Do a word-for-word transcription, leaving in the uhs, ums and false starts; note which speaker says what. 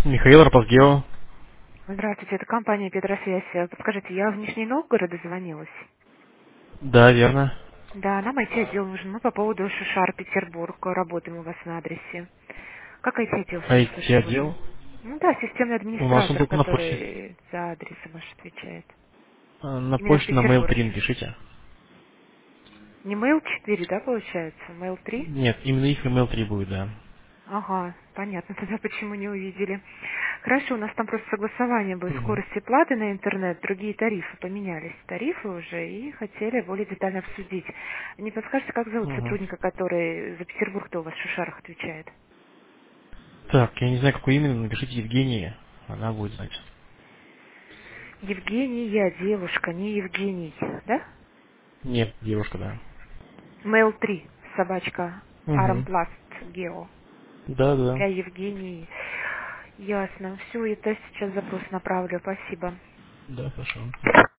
Speaker 1: Михаил Рапопгео.
Speaker 2: Здравствуйте, это компания Петросвязь. Подскажите, я в Нижний Новгород дозвонилась?
Speaker 1: Да, верно.
Speaker 2: Да, нам ай ти-отдел нужен. Мы по поводу Шишар Петербург работаем у вас на адресе. Как ай ти-отдел сейчас
Speaker 1: ай ти-отдел.
Speaker 2: сегодня? Ну да, системный
Speaker 1: У нас он
Speaker 2: администратор,
Speaker 1: только на почте.
Speaker 2: который за адресом ваш отвечает.
Speaker 1: А, На
Speaker 2: Именно в
Speaker 1: почте на mail три
Speaker 2: Петербурге.
Speaker 1: напишите.
Speaker 2: Не mail четыре, да, получается? mail три?
Speaker 1: Нет, именно их mail три будет, да.
Speaker 2: Ага, понятно, тогда почему не увидели. Хорошо, у нас там просто согласование будет
Speaker 1: Мгм.
Speaker 2: скорости платы на интернет, другие тарифы поменялись, тарифы уже, и хотели более детально обсудить. Не подскажете, как зовут
Speaker 1: Мгм.
Speaker 2: сотрудника, который за Петербург-то у вас в Шушарах отвечает?
Speaker 1: Так, я не знаю, какой именно, напишите Евгении. Она будет знать.
Speaker 2: Евгения, девушка, не Евгений, да?
Speaker 1: Нет, девушка, да.
Speaker 2: mail три, собачка,
Speaker 1: Угу.
Speaker 2: Арампласт, Гео.
Speaker 1: Да, да.
Speaker 2: Для Евгении. Ясно. Все, я сейчас запрос направлю. Спасибо.
Speaker 1: Да, хорошо. Мгм.